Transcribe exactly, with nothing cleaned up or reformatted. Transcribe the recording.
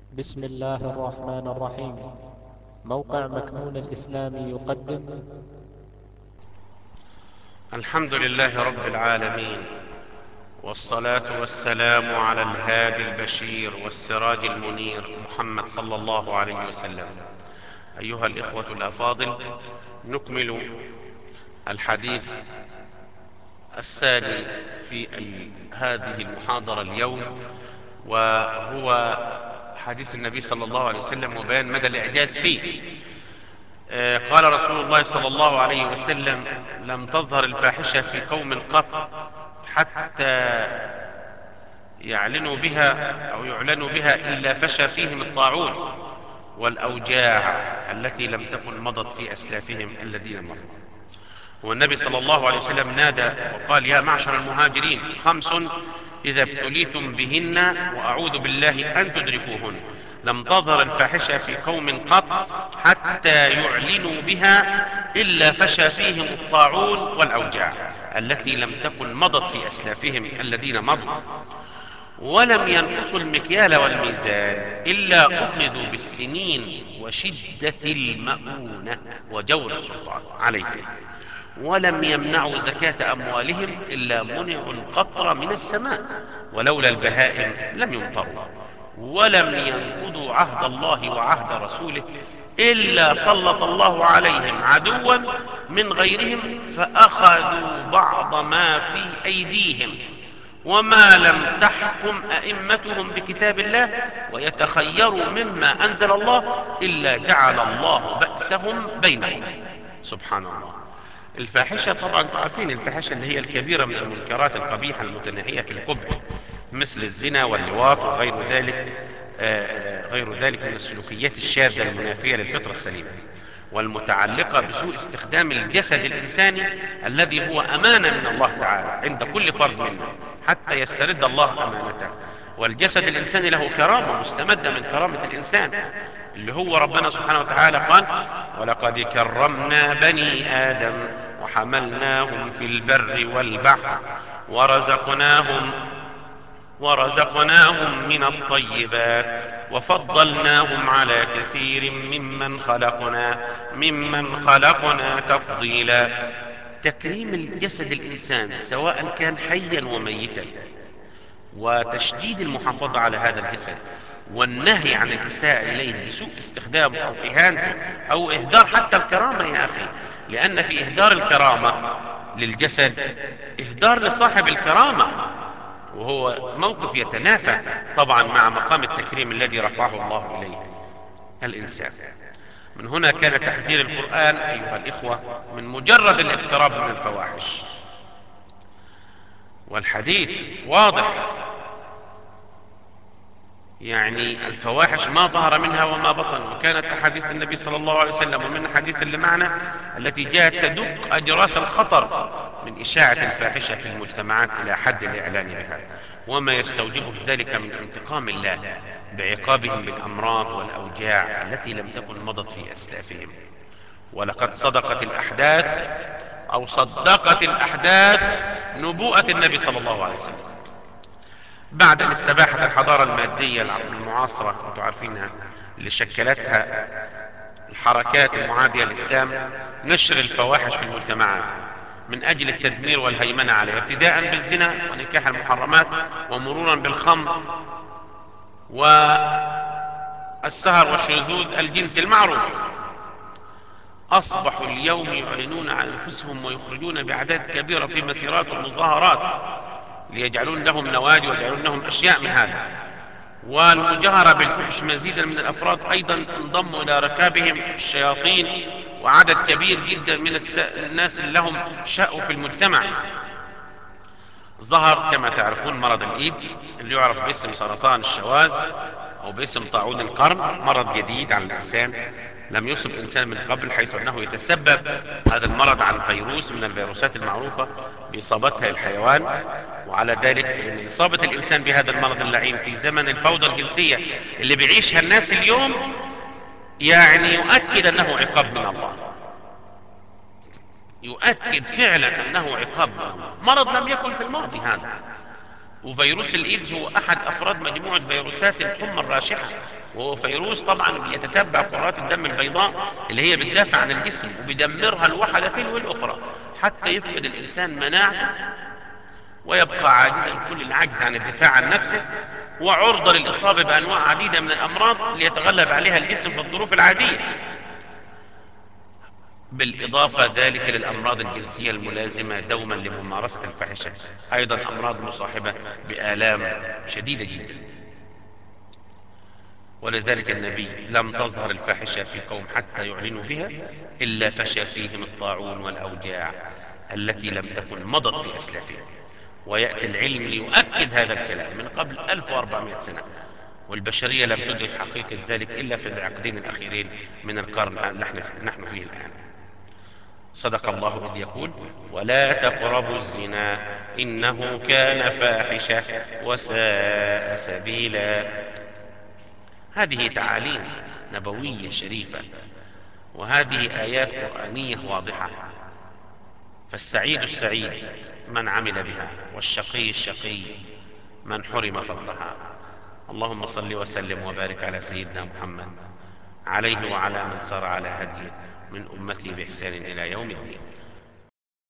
بسم الله الرحمن الرحيم. موقع مكنون الإسلامي يقدم. الحمد لله رب العالمين، والصلاة والسلام على الهادي البشير والسراج المنير محمد صلى الله عليه وسلم. أيها الإخوة الأفاضل، نكمل الحديث الثاني في ال- هذه المحاضرة اليوم، وهو حديث النبي صلى الله عليه وسلم وبيان مدى الإعجاز فيه. آه، قال رسول الله صلى الله عليه وسلم: لم تظهر الفاحشة في قوم قط حتى يعلنوا بها أو يعلنوا بها إلا فشى فيهم الطاعون والأوجاع التي لم تكن مضت في أسلافهم الذين مضوا. والنبي صلى الله عليه وسلم نادى وقال: يا معشر المهاجرين، خمس إذا ابتليتم بهن وأعوذ بالله أن تدركوهن. لم تظهر الفاحشة في قوم قط حتى يعلنوا بها إلا فشى فيهم الطاعون والأوجاع التي لم تكن مضت في أسلافهم الذين مضوا. ولم ينقصوا المكيال والميزان إلا أخذوا بالسنين وشدة المؤونة وجور السلطان عليهم. ولم يمنعوا زكاة أموالهم إلا منعوا القطر من السماء، ولولا البهائم لم يمطروا. ولم ينقضوا عهد الله وعهد رسوله إلا سلط الله عليهم عدوا من غيرهم فأخذوا بعض ما في أيديهم. وما لم تحكم أئمتهم بكتاب الله ويتخيروا مما أنزل الله إلا جعل الله بأسهم بينهم. سبحان الله. الفاحشة طبعا انتم عارفين الفاحشة اللي هي الكبيرة من المنكرات القبيحة المتناهية في القبح، مثل الزنا واللواط وغير ذلك. آه، آه، غير ذلك من السلوكيات الشاذة المنافية للفطرة السليمة، والمتعلقة بسوء استخدام الجسد الإنساني الذي هو أمانة من الله تعالى عند كل فرد منا حتى يسترد الله أمانته. والجسد الإنساني له كرامة مستمدة من كرامة الإنسان، اللي هو ربنا سبحانه وتعالى قال: ولقد كرمنا بني آدم وحملناهم في البر والبحر ورزقناهم ورزقناهم من الطيبات وفضلناهم على كثير ممن خلقنا ممن خلقنا تفضيلا. تكريم الجسد الإنسان سواء كان حيا وميتا، وتشديد المحافظة على هذا الجسد، والنهي عن الإساءة إليه بسوء استخدامه أو إهانته أو إهدار حتى الكرامة يا أخي، لأن في إهدار الكرامة للجسد إهدار لصاحب الكرامة، وهو موقف يتنافى طبعا مع مقام التكريم الذي رفعه الله إليه الإنسان. من هنا كان تحذير القرآن أيها الإخوة من مجرد الاقتراب من الفواحش، والحديث واضح، يعني الفواحش ما ظهر منها وما بطن. وكانت أحاديث النبي صلى الله عليه وسلم ومن أحاديث اللي معنا التي جاءت تدك أجراس الخطر من إشاعة الفاحشة في المجتمعات إلى حد الإعلان بها، وما يستوجبه ذلك من انتقام الله بعقابهم بالأمراض والأوجاع التي لم تكن مضت في أسلافهم. ولقد صدقت الأحداث أو صدقت الأحداث نبوءة النبي صلى الله عليه وسلم بعد أن استباحت الحضارة المادية المعاصرة انتم عارفينها اللي شكلتها الحركات المعادية للإسلام نشر الفواحش في المجتمعات من أجل التدمير والهيمنة عليها، ابتداء بالزنا ونكاح المحرمات، ومرورا بالخمر والسهر والشذوذ الجنسي المعروف. أصبحوا اليوم يعلنون عن أنفسهم ويخرجون بأعداد كبيرة في مسيرات والمظاهرات ليجعلون لهم نوادي ويجعلون لهم أشياء من هذا. والمجاهرة بالفحش مزيدا من الأفراد أيضا انضموا إلى ركابهم الشياطين، وعدد كبير جدا من الس... الناس اللي لهم شأوا في المجتمع. ظهر كما تعرفون مرض الإيدز اللي يعرف باسم سرطان الشواذ أو باسم طاعون القرن، مرض جديد على الإنسان لم يصب إنسان من قبل، حيث أنه يتسبب هذا المرض عن فيروس من الفيروسات المعروفة بإصابتها الحيوان. وعلى ذلك فإن إصابة الإنسان بهذا المرض اللعين في زمن الفوضى الجنسية اللي بيعيشها الناس اليوم يعني يؤكد أنه عقاب من الله، يؤكد فعلا أنه عقاب من الله، مرض لم يكن في الماضي هذا. وفيروس الإيدز هو أحد أفراد مجموعة فيروسات الحمى الراشحة وهو فيروس طبعا بيتتبع كرات الدم البيضاء اللي هي بتدافع عن الجسم وبيدمرها الواحدة تلو الأخرى حتى يفقد الإنسان مناعته ويبقى عاجزا كل العجز عن الدفاع عن نفسه، وعرضة للإصابة بأنواع عديدة من الأمراض ليتغلب عليها الجسم في الظروف العادية، بالإضافة ذلك للأمراض الجنسية الملازمة دوما لممارسة الفاحشة، أيضا أمراض مصاحبة بآلام شديدة جدا. ولذلك النبي لم تظهر الفاحشة في قوم حتى يعلنوا بها إلا فشى فيهم الطاعون والأوجاع التي لم تكن مضت في أسلافهم. ويأتي العلم ليؤكد هذا الكلام من قبل ألف وأربعمائة سنة، والبشرية لم تدرك حقيقة ذلك إلا في العقدين الأخيرين من القرن الذي نحن فيه الآن. صدق الله إذ يقول: ولا تقربوا الزنا إنه كان فاحشة وساء سبيلا. هذه تعاليم نبوية شريفة، وهذه آيات قرآنية واضحة، فالسعيد السعيد من عمل بها، والشقي الشقي من حرم فضلها. اللهم صل وسلم وبارك على سيدنا محمد عليه وعلى من سار على هديه من أمته بإحسان إلى يوم الدين.